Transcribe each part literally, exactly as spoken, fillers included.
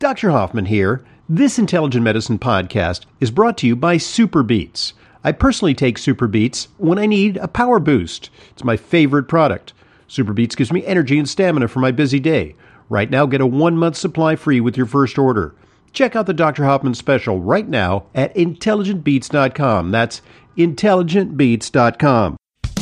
Doctor Hoffman here. This Intelligent Medicine podcast is brought to you by SuperBeets. I personally take SuperBeets when I need a power boost. It's my favorite product. SuperBeets gives me energy and stamina for my busy day. Right now, get a one-month supply free with your first order. Check out the Doctor Hoffman special right now at intelligent beats dot com. That's intelligent beats dot com.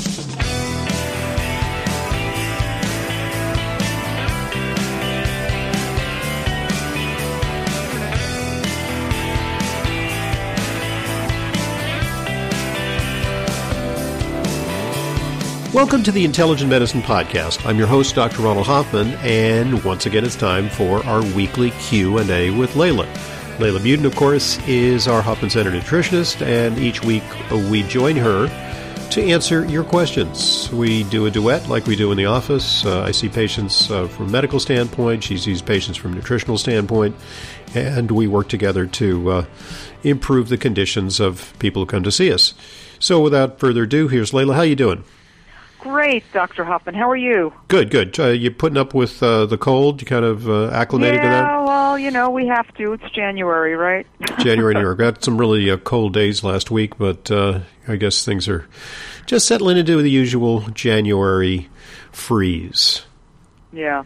Welcome to the Intelligent Medicine Podcast. I'm your host, Doctor Ronald Hoffman, and once again it's time for our weekly Q and A with Layla. Layla Budin, of course, is our Hoffman Center nutritionist, and each week we join her to answer your questions. We do a duet like we do in the office. Uh, I see patients uh, from a medical standpoint. She sees patients from a nutritional standpoint, and we work together to uh, improve the conditions of people who come to see us. So without further ado, here's Layla. How you doing? Great, Doctor Hoffman. How are you? Good, good. Uh, you putting up with uh, the cold? You kind of uh, acclimated yeah, to that? Yeah, well, you know, we have to. It's January, right? January, New York. Got some really uh, cold days last week, but uh, I guess things are just settling into the usual January freeze. Yeah.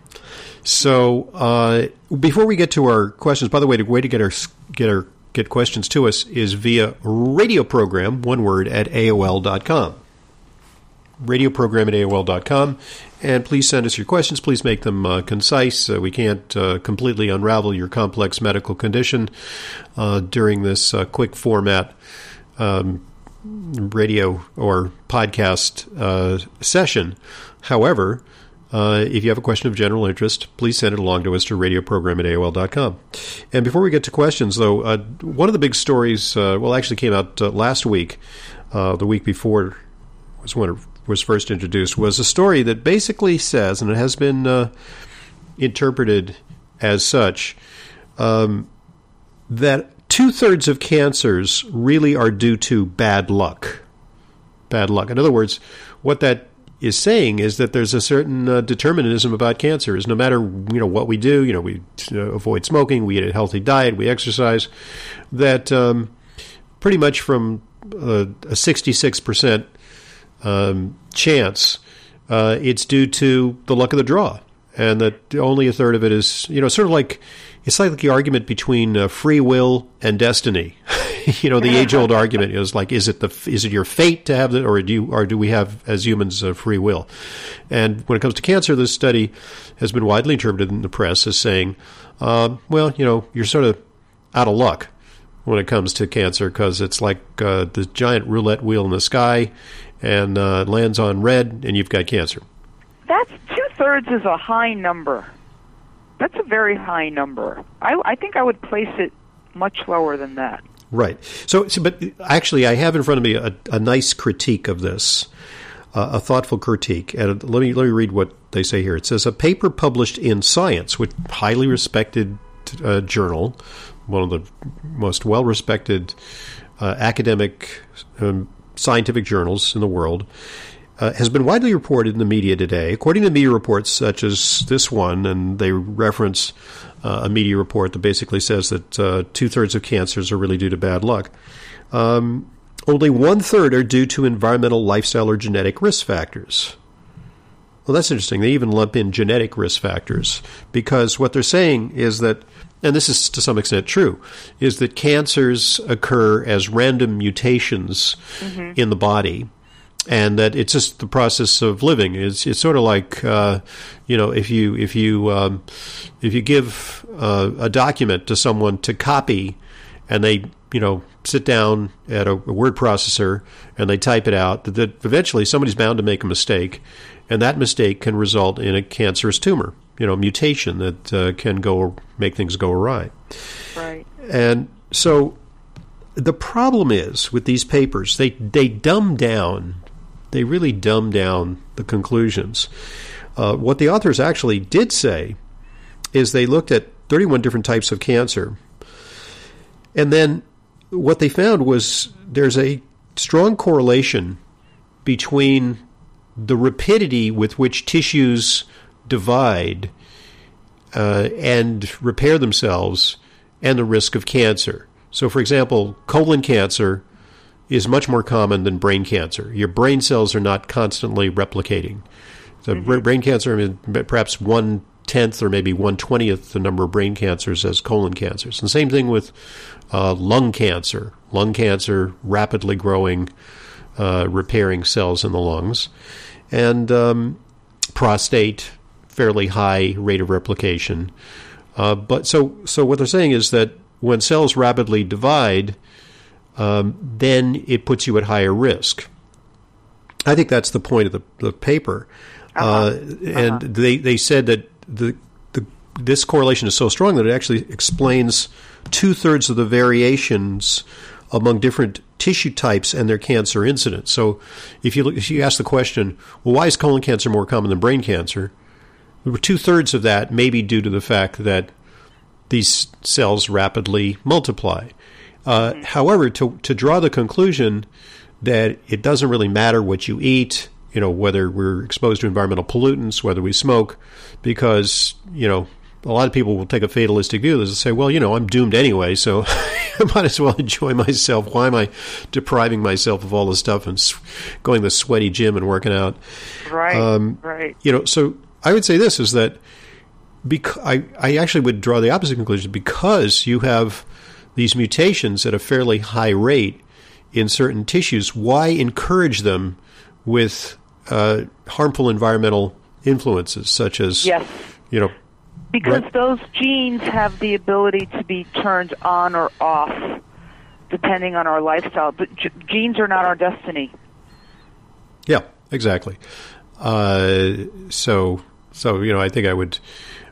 So uh, before we get to our questions, by the way, the way to get our get our get questions to us is via radio program, one word, at A O L dot com. radio program at A O L dot com, and please send us your questions. Please make them uh, concise. Uh, we can't uh, completely unravel your complex medical condition uh, during this uh, quick format um, radio or podcast uh, session. However, uh, if you have a question of general interest, please send it along to us to radio program at A O L dot com. And before we get to questions, though, uh, one of the big stories, uh, well, actually came out uh, last week, uh, the week before was when it was first introduced, was a story that basically says, and it has been uh, interpreted as such, um, that two-thirds of cancers really are due to bad luck. Bad luck. In other words, what that is saying is that there's a certain uh, determinism about cancer. Is no matter you know what we do, you know we uh, avoid smoking, we eat a healthy diet, we exercise, that um, pretty much from uh, a sixty-six percent Um, chance, uh, it's due to the luck of the draw, and that only a third of it is, you know, sort of like, it's like the argument between uh, free will and destiny. you know, the age-old argument is like, is it the is it your fate to have it, or do you, or do we have as humans uh, free will? And when it comes to cancer, this study has been widely interpreted in the press as saying, uh, well, you know, you're sort of out of luck when it comes to cancer, because it's like uh, the giant roulette wheel in the sky, and uh, lands on red, and you've got cancer. That's two-thirds is a high number. That's a very high number. I, I think I would place it much lower than that. Right. So, so but actually, I have in front of me a, a nice critique of this, uh, a thoughtful critique. And let me let me read what they say here. It says, a paper published in Science, which highly respected uh, journal, one of the most well-respected uh, academic um, scientific journals in the world, uh, has been widely reported in the media today. According to media reports such as this one, and they reference uh, a media report that basically says that uh, two-thirds of cancers are really due to bad luck. Um, only one-third are due to environmental, lifestyle, or genetic risk factors. Well, that's interesting. They even lump in genetic risk factors, because what they're saying is that, and this is to some extent true, is that cancers occur as random mutations mm-hmm. in the body, and that it's just the process of living. It's it's sort of like uh, you know if you if you um, if you give uh, a document to someone to copy, and they you know sit down at a, a word processor and they type it out, that, that eventually somebody's bound to make a mistake, and that mistake can result in a cancerous tumor. You know, mutation that uh, can go make things go awry. Right. And so the problem is with these papers, they they dumb down, they really dumb down the conclusions. Uh, what the authors actually did say is they looked at thirty-one different types of cancer, and then what they found was there's a strong correlation between the rapidity with which tissues divide uh, and repair themselves and the risk of cancer. So, for example, colon cancer is much more common than brain cancer. Your brain cells are not constantly replicating. So mm-hmm. brain cancer, I mean, perhaps one-tenth or maybe one-twentieth the number of brain cancers as colon cancers. And the same thing with uh, lung cancer. Lung cancer, rapidly growing, uh, repairing cells in the lungs. And um, prostate, fairly high rate of replication. Uh, but so, so what they're saying is that when cells rapidly divide, um, then it puts you at higher risk. I think that's the point of the, the paper. Uh-huh. Uh, and uh-huh. they, they said that the, the this correlation is so strong that it actually explains two-thirds of the variations among different tissue types and their cancer incidence. So if you look, if you ask the question, well, why is colon cancer more common than brain cancer? Two-thirds of that may be due to the fact that these cells rapidly multiply. Uh, mm-hmm. However, to, to draw the conclusion that it doesn't really matter what you eat, you know, whether we're exposed to environmental pollutants, whether we smoke, because, you know, a lot of people will take a fatalistic view. They'll say, well, you know, I'm doomed anyway, so I might as well enjoy myself. Why am I depriving myself of all this stuff and going to the sweaty gym and working out? Right, um, right. You know, so I would say this is that bec- I, I actually would draw the opposite conclusion. Because you have these mutations at a fairly high rate in certain tissues, why encourage them with uh, harmful environmental influences such as, yes. you know, because right? those genes have the ability to be turned on or off depending on our lifestyle. But g- genes are not our destiny. Yeah, exactly. Uh, so, so you know, I think I would,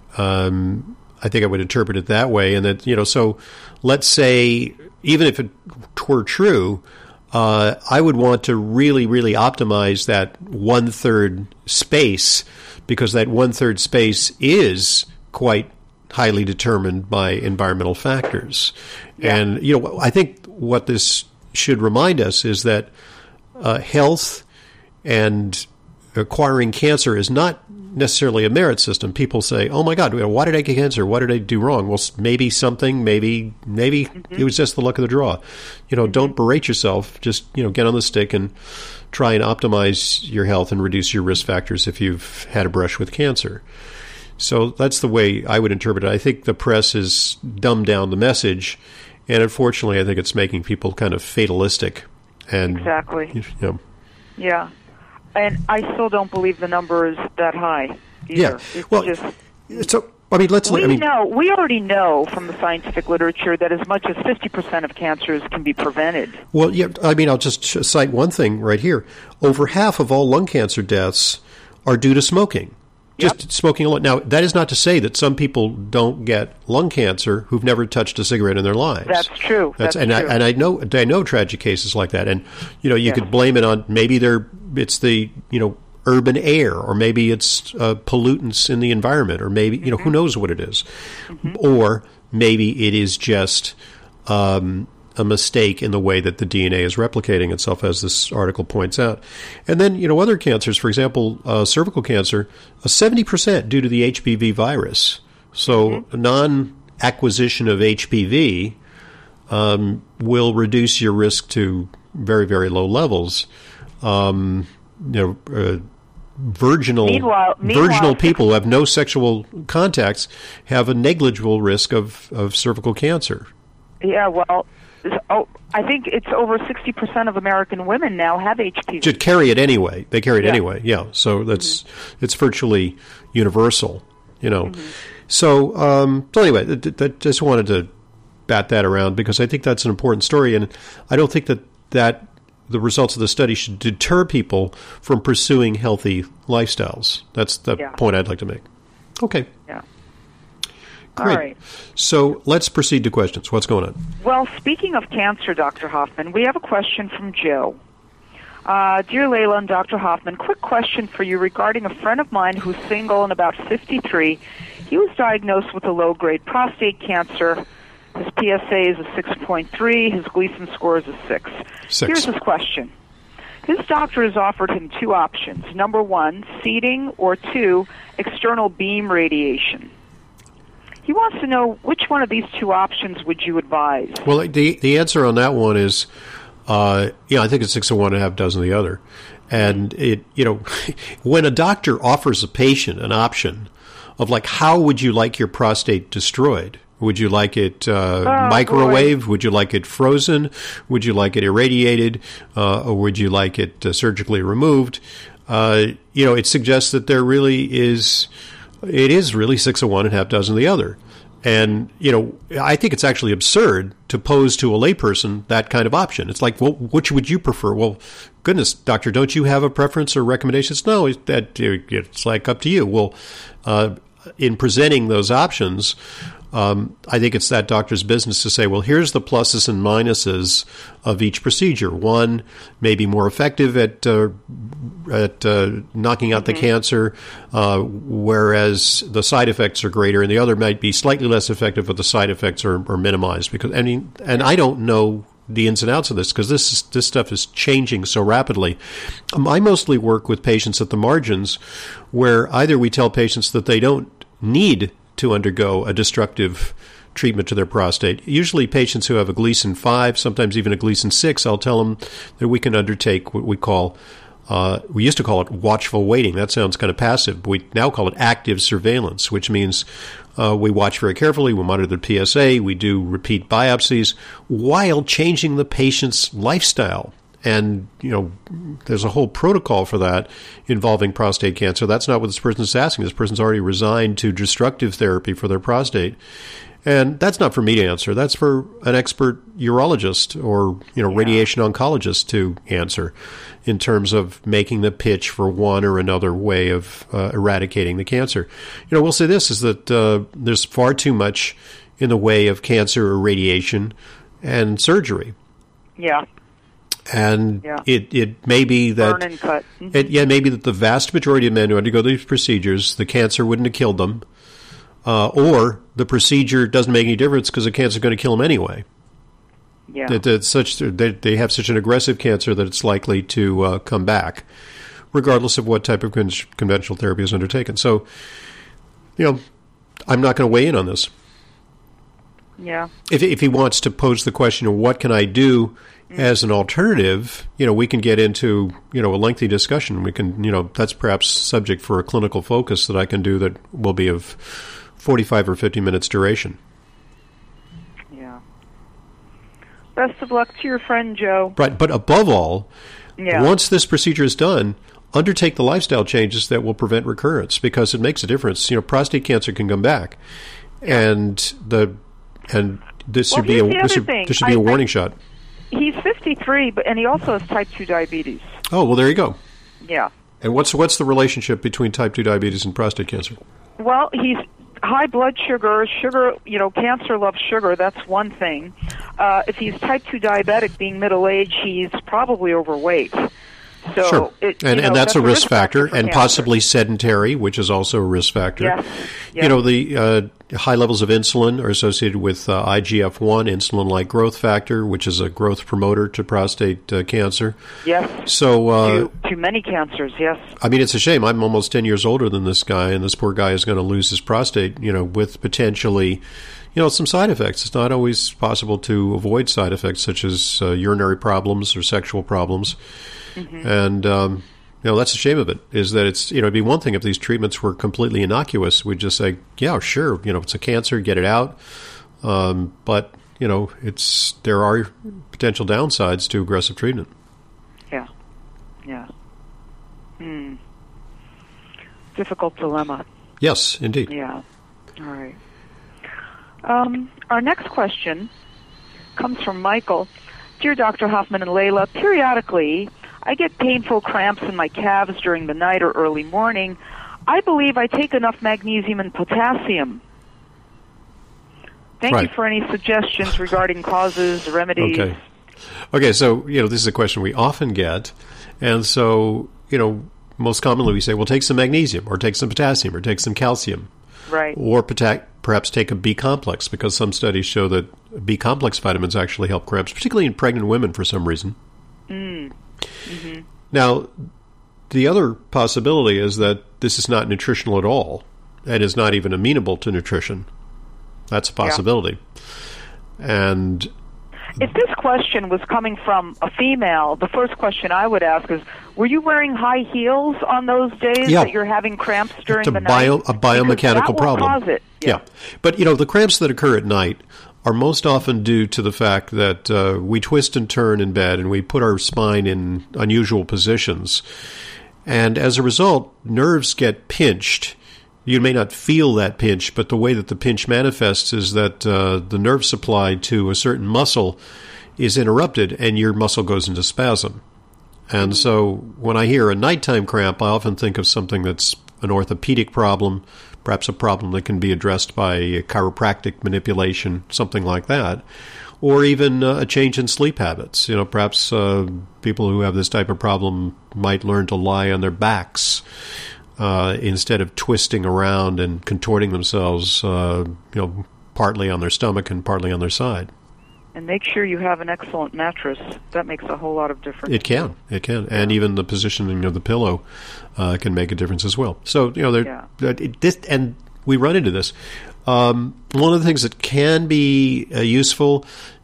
um, I think I would interpret it that way, and that you know, so let's say even if it were true, uh, I would want to really, really optimize that one third space, because that one third space is quite highly determined by environmental factors. Yeah. And, you know, I think what this should remind us is that uh, health and acquiring cancer is not necessarily a merit system. People say, oh, my God, why did I get cancer? What did I do wrong? Well, maybe something, maybe maybe mm-hmm. it was just the luck of the draw. You know, mm-hmm. don't berate yourself. Just, you know, get on the stick and try and optimize your health and reduce your risk factors if you've had a brush with cancer. So that's the way I would interpret it. I think the press has dumbed down the message, and unfortunately I think it's making people kind of fatalistic. And, exactly. You know, yeah. And I still don't believe the number is that high either. Yeah. It's well, just, so, I mean, let's... We I mean, know, we already know from the scientific literature that as much as fifty percent of cancers can be prevented. Well, yeah, I mean, I'll just cite one thing right here. Over half of all lung cancer deaths are due to smoking. Just yep. smoking alone. Now, that is not to say that some people don't get lung cancer who've never touched a cigarette in their lives. That's true. That's, That's and true. I and I know I know tragic cases like that. And you know, you yes. could blame it on maybe they're it's the you know urban air, or maybe it's uh, pollutants in the environment, or maybe you know mm-hmm. who knows what it is, mm-hmm. or maybe it is just um, a mistake in the way that the D N A is replicating itself, as this article points out. And then, you know, other cancers, for example, uh, cervical cancer, uh, seventy percent due to the H P V virus. So mm-hmm. non-acquisition of H P V um, will reduce your risk to very, very low levels. Um, you know, uh, virginal meanwhile, meanwhile, virginal people who have no sexual contacts have a negligible risk of, of cervical cancer. Yeah, well... Oh, I think it's over sixty percent of American women now have H P V. Should carry it anyway. They carry it yeah. anyway, yeah. So that's mm-hmm. it's virtually universal, you know. Mm-hmm. So, um, so anyway, th- th- just wanted to bat that around because I think that's an important story, and I don't think that, that the results of the study should deter people from pursuing healthy lifestyles. That's the yeah. point I'd like to make. Okay. Yeah. Great. All right. So let's proceed to questions. What's going on? Well, speaking of cancer, Doctor Hoffman, we have a question from Joe. Uh, Dear Layla and Doctor Hoffman, quick question for you regarding a friend of mine who's single and about fifty-three. He was diagnosed with a low-grade prostate cancer. His P S A is a six point three. His Gleason score is a six. Six. Here's his question. His doctor has offered him two options. Number one, seeding, or two, external beam radiation. he wants to know which one of these two options would you advise? Well, the the answer on that one is, uh, yeah, I think it's six of one and a half dozen of the other. And it, you know, when a doctor offers a patient an option of like, how would you like your prostate destroyed? Would you like it uh, oh, microwave? Boy. Would you like it frozen? Would you like it irradiated? Uh, or would you like it uh, surgically removed? Uh, you know, it suggests that there really is, it is really six of one and a half dozen of the other. And, you know, I think it's actually absurd to pose to a layperson that kind of option. It's like, well, which would you prefer? Well, goodness, doctor, don't you have a preference or recommendations? No, it's, that, it's like up to you. Well, uh, in presenting those options, Um, I think it's that doctor's business to say, well, here's the pluses and minuses of each procedure. One may be more effective at uh, at uh, knocking out mm-hmm. the cancer, uh, whereas the side effects are greater, and the other might be slightly less effective, but the side effects are, are minimized. Because I mean, and I don't know the ins and outs of this because this is, this stuff is changing so rapidly. Um, I mostly work with patients at the margins, where either we tell patients that they don't need to undergo a destructive treatment to their prostate. Usually patients who have a Gleason five, sometimes even a Gleason six, I'll tell them that we can undertake what we call, uh, we used to call it watchful waiting. That sounds kind of passive, but we now call it active surveillance, which means uh, we watch very carefully, we monitor the P S A, we do repeat biopsies while changing the patient's lifestyle. And, you know, there's a whole protocol for that involving prostate cancer. That's not what this person's asking. This person's already resigned to destructive therapy for their prostate. And that's not for me to answer. That's for an expert urologist or, you know, yeah. radiation oncologist to answer in terms of making the pitch for one or another way of uh, eradicating the cancer. You know, we'll say this, is that uh, there's far too much in the way of cancer or radiation and surgery. Yeah. And yeah. it, it may be that, Burn and cut. Mm-hmm. it, yeah, maybe that the vast majority of men who undergo these procedures, the cancer wouldn't have killed them, uh, or the procedure doesn't make any difference because the cancer is going to kill them anyway. Yeah. That, that such they, they have such an aggressive cancer that it's likely to uh, come back, regardless of what type of con- conventional therapy is undertaken. So, you know, I'm not going to weigh in on this. Yeah. If if he wants to pose the question of what can I do as an alternative, you know, we can get into, you know, a lengthy discussion. We can, you know, that's perhaps subject for a clinical focus that I can do that will be of forty-five or fifty minutes duration. Yeah. Best of luck to your friend, Joe. Right. But above all, yeah. once this procedure is done, undertake the lifestyle changes that will prevent recurrence because it makes a difference. You know, prostate cancer can come back. And the, and this well, should be a, this should, thing. this should be I, a warning I, shot. He's fifty-three, but and he also has type two diabetes. Oh, well, there you go. Yeah. And what's what's the relationship between type two diabetes and prostate cancer? Well, he's high blood sugar. Sugar, you know, cancer loves sugar. That's one thing. Uh, if he's type two diabetic, being middle-aged, he's probably overweight. So sure. It, and, you know, and that's, that's a risk, risk factor, factor and cancer. Possibly sedentary, which is also a risk factor. Yes. Yes. You know, the uh, high levels of insulin are associated with uh, I G F one, insulin-like growth factor, which is a growth promoter to prostate uh, cancer. Yes. So uh, to, to many cancers, yes. I mean, it's a shame. I'm almost ten years older than this guy, and this poor guy is going to lose his prostate, you know, with potentially, you know, some side effects. It's not always possible to avoid side effects such as uh, urinary problems or sexual problems. Mm-hmm. And, um, you know, that's the shame of it, is that it's, you know, it'd be one thing if these treatments were completely innocuous. We'd just say, yeah, sure, you know, it's a cancer, get it out. Um, but, you know, it's there are potential downsides to aggressive treatment. Yeah. Yeah. Hmm. Difficult dilemma. Yes, indeed. Yeah. All right. Um, our next question comes from Michael. Dear Doctor Hoffman and Layla, periodically I get painful cramps in my calves during the night or early morning. I believe I take enough magnesium and potassium. Thank right. you for any suggestions regarding causes, remedies. Okay. Okay, so, you know, this is a question we often get. And so, you know, most commonly we say, well, take some magnesium or take some potassium or take some calcium. Right. Or pota- perhaps take a B complex, because some studies show that B complex vitamins actually help cramps, particularly in pregnant women for some reason. Mm. Mm-hmm. Now, the other possibility is that this is not nutritional at all and is not even amenable to nutrition. That's a possibility. Yeah. And if this question was coming from a female, the first question I would ask is, were you wearing high heels on those days yeah. that you're having cramps during it's a the bio, night? A biomechanical that will problem. Cause it. Yeah. Yeah. But, you know, the cramps that occur at night are most often due to the fact that uh, we twist and turn in bed and we put our spine in unusual positions. And as a result, nerves get pinched. You may not feel that pinch, but the way that the pinch manifests is that uh, the nerve supply to a certain muscle is interrupted and your muscle goes into spasm. And so when I hear a nighttime cramp, I often think of something that's an orthopedic problem, perhaps a problem that can be addressed by chiropractic manipulation, something like that, or even uh, a change in sleep habits. You know, perhaps uh, people who have this type of problem might learn to lie on their backs uh, instead of twisting around and contorting themselves, uh, you know, partly on their stomach and partly on their side. And make sure you have an excellent mattress. That makes a whole lot of difference. It can. It can. Yeah. And even the positioning of the pillow uh, can make a difference as well. So, you know, yeah. it, this, and we run into this. Um, one of the things that can be uh, useful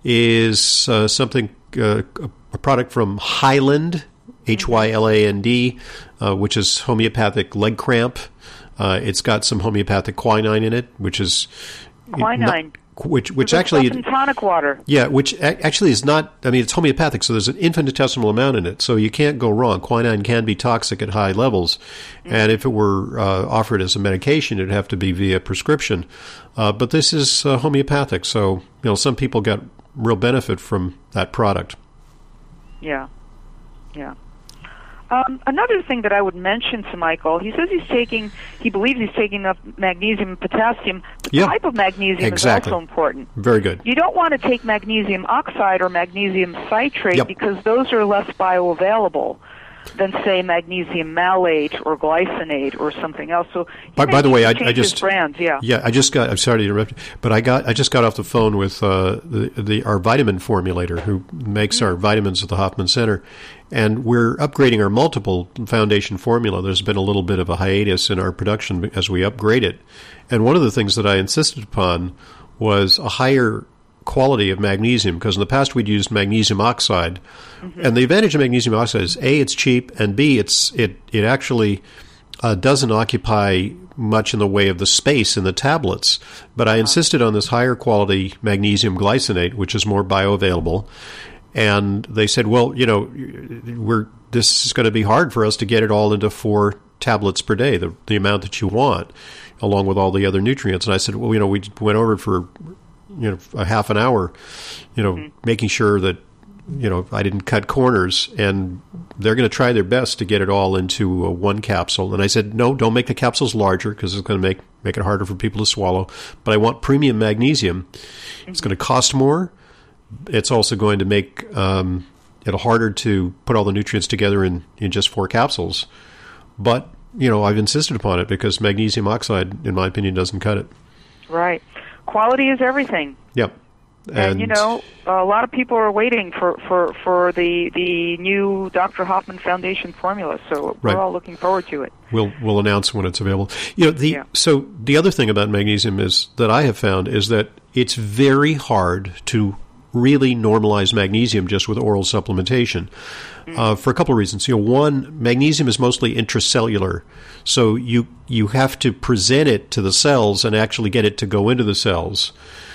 is uh, something, uh, a product from Hyland, H Y L A N D, uh, which is homeopathic leg cramp. Uh, it's got some homeopathic quinine in it, which is... Quinine. Not, Which, which There's actually, stuff in tonic water. Yeah, which a- actually is not. I mean, it's homeopathic, so there's an infinitesimal amount in it, so you can't go wrong. Quinine can be toxic at high levels, mm-hmm. and if it were uh, offered as a medication, it'd have to be via prescription. Uh, but this is uh, homeopathic, so you know some people get real benefit from that product. Yeah, yeah. Um, another thing that I would mention to Michael, he says he's taking, he believes he's taking enough magnesium and potassium. The yeah, type of magnesium exactly. is also important. Very good. You don't want to take magnesium oxide or magnesium citrate yep. because those are less bioavailable than, say, magnesium malate or glycinate or something else. So, by, by the way, I, I just brands, yeah, yeah, I just got. I'm sorry to interrupt, but I got. I just got off the phone with uh, the, the our vitamin formulator who makes mm-hmm. our vitamins at the Hoffman Center, and we're upgrading our multiple foundation formula. There's been a little bit of a hiatus in our production as we upgrade it, and one of the things that I insisted upon was a higher quality of magnesium, because in the past we'd used magnesium oxide, mm-hmm. and the advantage of magnesium oxide is A, it's cheap, and B, it's it it actually uh, doesn't occupy much in the way of the space in the tablets. But I insisted on this higher quality magnesium glycinate, which is more bioavailable, and they said, well, you know, we're this is going to be hard for us to get it all into four tablets per day, the the amount that you want, along with all the other nutrients. And I said, well, you know, we went over for you know, a half an hour, you know, mm-hmm. making sure that, you know, I didn't cut corners, and they're going to try their best to get it all into uh, one capsule. And I said, no, don't make the capsules larger because it's going to make, make it harder for people to swallow. But I want premium magnesium. Mm-hmm. It's going to cost more. It's also going to make um, it harder to put all the nutrients together in, in just four capsules. But, you know, I've insisted upon it because magnesium oxide, in my opinion, doesn't cut it. Right. Quality is everything. Yep. And, and you know, a lot of people are waiting for, for, for the, the new Doctor Hoffman Foundation formula, so we're right. all looking forward to it. We'll we'll announce when it's available. You know, the yeah. so the other thing about magnesium is that I have found is that it's very hard to really normalize magnesium just with oral supplementation. Mm-hmm. Uh, for a couple of reasons. You know, one, magnesium is mostly intracellular, so you you have to present it to the cells and actually get it to go into the cells.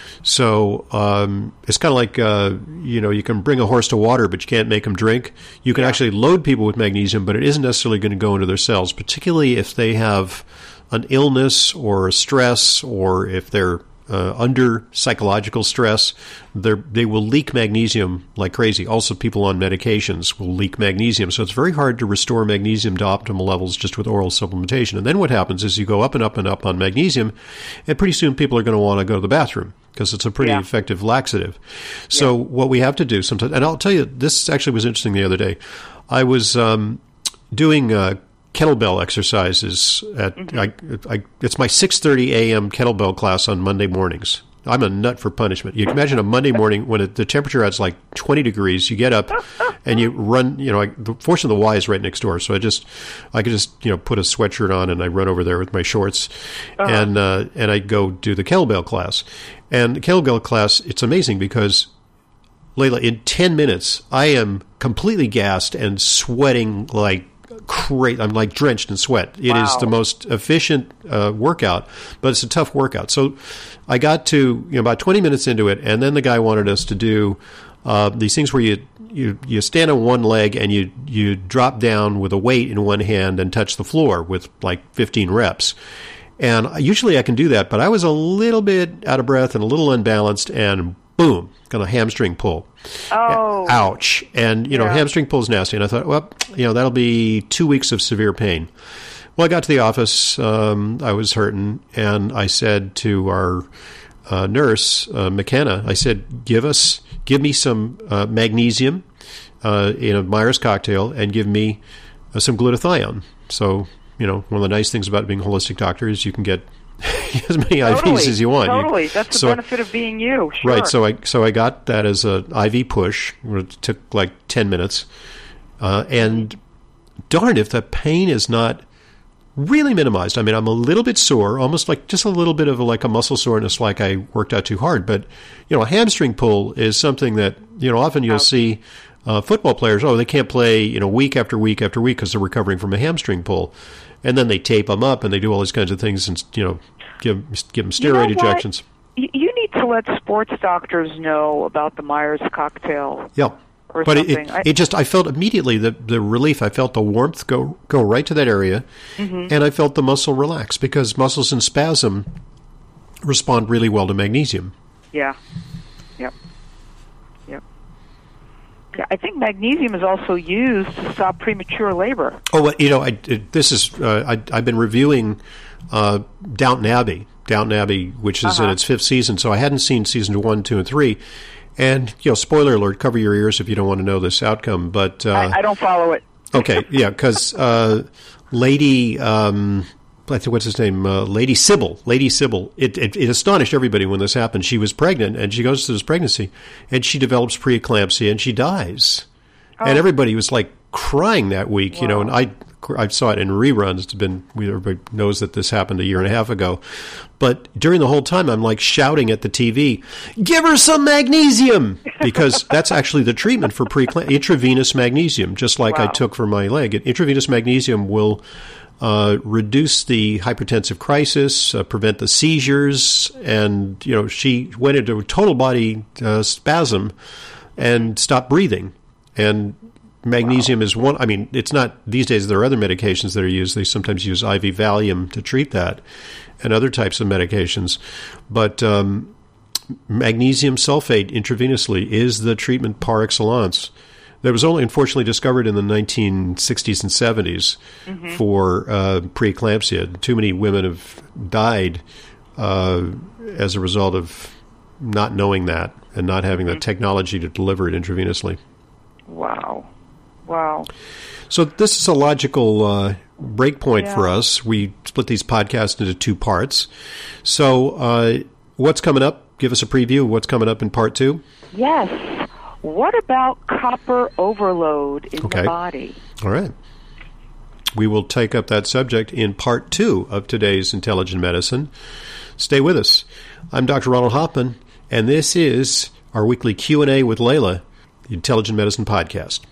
So um, it's kind of like uh, you know, you can bring a horse to water, but you can't make them drink. You can yeah. actually load people with magnesium, but it isn't necessarily going to go into their cells, particularly if they have an illness or a stress, or if they're Uh, under psychological stress, they will leak magnesium like crazy. Also, people on medications will leak magnesium. So it's very hard to restore magnesium to optimal levels just with oral supplementation. And then what happens is you go up and up and up on magnesium, and pretty soon people are going to want to go to the bathroom because it's a pretty yeah. effective laxative. So yeah. what we have to do sometimes, and I'll tell you, this actually was interesting the other day. I was um, doing uh, kettlebell exercises at mm-hmm. I, I, it's my six thirty a.m. kettlebell class on Monday mornings, I'm a nut for punishment. You can imagine a Monday morning when it, the temperature is like twenty degrees. You get up and you run. You know, I, the, fortunately the Y is right next door, so I just I could just you know put a sweatshirt on and I run over there with my shorts, uh-huh. and uh, and I go do the kettlebell class. And the kettlebell class, it's amazing because, Layla, in ten minutes I am completely gassed and sweating like crazy. I'm like drenched in sweat. It wow. is the most efficient uh, workout, but it's a tough workout. So I got to you know about twenty minutes into it, and then the guy wanted us to do uh, these things where you, you you stand on one leg and you you drop down with a weight in one hand and touch the floor with like fifteen reps. And usually I can do that, but I was a little bit out of breath and a little unbalanced, and boom, got a hamstring pull. Oh. Ouch. And, you know, yeah. hamstring pull is nasty. And I thought, well, you know, that'll be two weeks of severe pain. Well, I got to the office. Um, I was hurting. And I said to our uh, nurse, uh, McKenna, I said, give us, give me some uh, magnesium uh, in a Myers cocktail and give me uh, some glutathione. So, you know, one of the nice things about being a holistic doctor is you can get as many totally, I Vs as you want. Totally, you, that's the so, benefit of being you. Sure. Right. So I so I got that as a I V push. It took like ten minutes, uh, and darn if the pain is not really minimized. I mean, I'm a little bit sore, almost like just a little bit of a, like a muscle soreness, like I worked out too hard. But you know, a hamstring pull is something that you know often you'll Ouch. see uh, football players. Oh, they can't play you know week after week after week because they're recovering from a hamstring pull. And then they tape them up, and they do all these kinds of things, and you know, give give them steroid you know injections. You, you need to let sports doctors know about the Myers cocktail. Yeah, or but something. it, it it just I felt immediately the the relief. I felt the warmth go go right to that area, mm-hmm. and I felt the muscle relax because muscles in spasm respond really well to magnesium. Yeah. Yep. Yep. Yeah, I think magnesium is also used to stop premature labor. Oh, well, you know, I, it, this is uh, I, I've been reviewing uh, Downton Abbey, Downton Abbey, which is uh-huh. in its fifth season. So I hadn't seen season one, two, and three. And you know, spoiler alert: cover your ears if you don't want to know this outcome. But uh, I, I don't follow it. Okay, yeah, because uh, Lady. Um, What's his name? Uh, Lady Sybil. Lady Sybil. It, it, it astonished everybody when this happened. She was pregnant, and she goes through this pregnancy, and she develops preeclampsia, and she dies. Oh. And everybody was like crying that week, wow. you know. And I, I saw it in reruns. It's been everybody knows that this happened a year and a half ago, but during the whole time, I'm like shouting at the T V, "Give her some magnesium," because that's actually the treatment for preeclampsia. Intravenous magnesium, just like wow. I took for my leg. Intravenous magnesium will. Uh, reduce the hypertensive crisis, uh, prevent the seizures, and you know she went into a total body uh, spasm and stopped breathing. And magnesium wow. is one. I mean, it's not these days. There are other medications that are used. They sometimes use I V Valium to treat that, and other types of medications. But um, magnesium sulfate intravenously is the treatment par excellence. That was only unfortunately discovered in the nineteen sixties and seventies mm-hmm. for uh, preeclampsia. Too many women have died uh, as a result of not knowing that and not having mm-hmm. the technology to deliver it intravenously. Wow. Wow. So this is a logical uh, break point yeah. for us. We split these podcasts into two parts. So uh, what's coming up? Give us a preview of what's coming up in part two. Yes. What about copper overload in okay. the body? All right. We will take up that subject in part two of today's Intelligent Medicine. Stay with us. I'm Doctor Ronald Hoffman, and this is our weekly Q and A with Layla, the Intelligent Medicine Podcast.